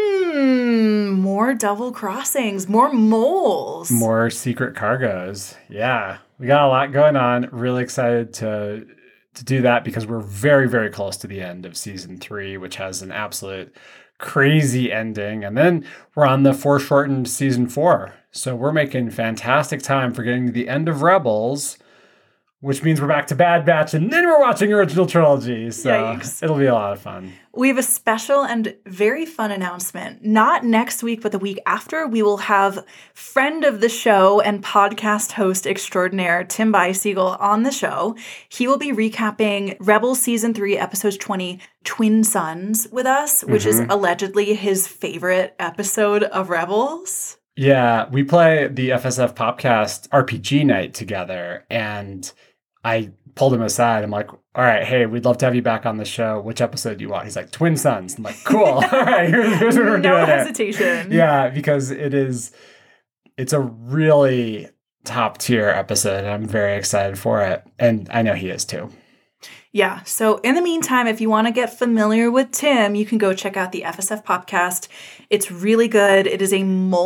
B: Mmm, more double crossings, more moles.
C: More secret cargoes. Yeah, we got a lot going on. Really excited to to do that because we're very, very close to the end of season three, which has an absolute crazy ending. And then we're on the foreshortened season four. So we're making fantastic time for getting to the end of Rebels, which means we're back to Bad Batch, and then we're watching Original Trilogy. So Yikes. It'll be a lot of fun.
B: We have a special and very fun announcement. Not next week, but the week after, we will have friend of the show and podcast host extraordinaire, Tim Bysiegel, on the show. He will be recapping Rebels Season three, Episode twenty, Twin Suns, with us, which mm-hmm. is allegedly his favorite episode of Rebels.
C: Yeah, we play the F S F Popcast R P G night together, and I pulled him aside. I'm like, all right, hey, we'd love to have you back on the show. Which episode do you want? He's like, Twin Suns. I'm like, cool. All right, here's, here's what we're
B: no
C: doing.
B: No hesitation.
C: It. Yeah, because it is, it's a really top tier episode, and I'm very excited for it. And I know he is too.
B: Yeah. So in the meantime, if you want to get familiar with Tim, you can go check out the F S F Popcast. It's really good. It is a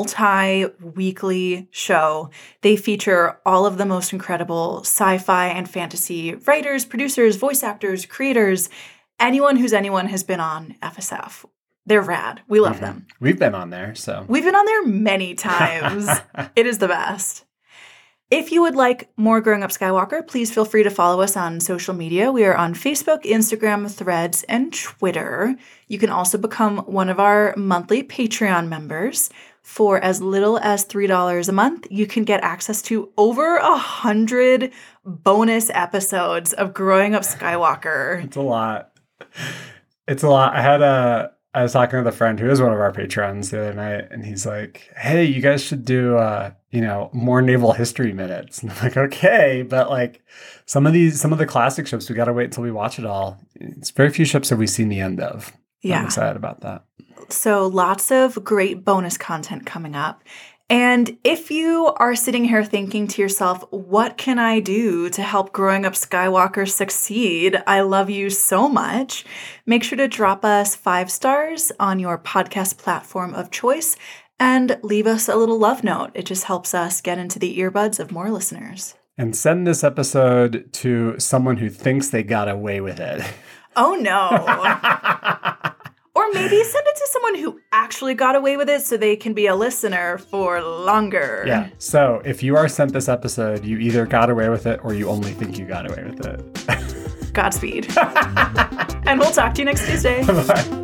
B: multi-weekly show. They feature all of the most incredible sci-fi and fantasy writers, producers, voice actors, creators. Anyone who's anyone has been on F S F. They're rad. We love mm-hmm. them.
C: We've been on there, so.
B: We've been on there many times. It is the best. If you would like more Growing Up Skywalker, please feel free to follow us on social media. We are on Facebook, Instagram, Threads, and Twitter. You can also become one of our monthly Patreon members. For as little as three dollars a month, you can get access to over a hundred bonus episodes of Growing Up Skywalker.
C: It's a lot. It's a lot. I had a... I was talking with a friend who is one of our patrons the other night, and he's like, hey, you guys should do, uh, you know, more naval history minutes. And I'm like, okay, but like some of these, some of the classic ships, we got to wait until we watch it all. It's very few ships have we seen the end of.
B: Yeah.
C: I'm excited about that.
B: So lots of great bonus content coming up. And if you are sitting here thinking to yourself, what can I do to help Growing Up Skywalker succeed? I love you so much. Make sure to drop us five stars on your podcast platform of choice and leave us a little love note. It just helps us get into the earbuds of more listeners.
C: And send this episode to someone who thinks they got away with it.
B: Oh, no. Or maybe send it to someone who actually got away with it so they can be a listener for longer.
C: Yeah. So if you are sent this episode, you either got away with it or you only think you got away with it.
B: Godspeed. And we'll talk to you next Tuesday.
C: Bye.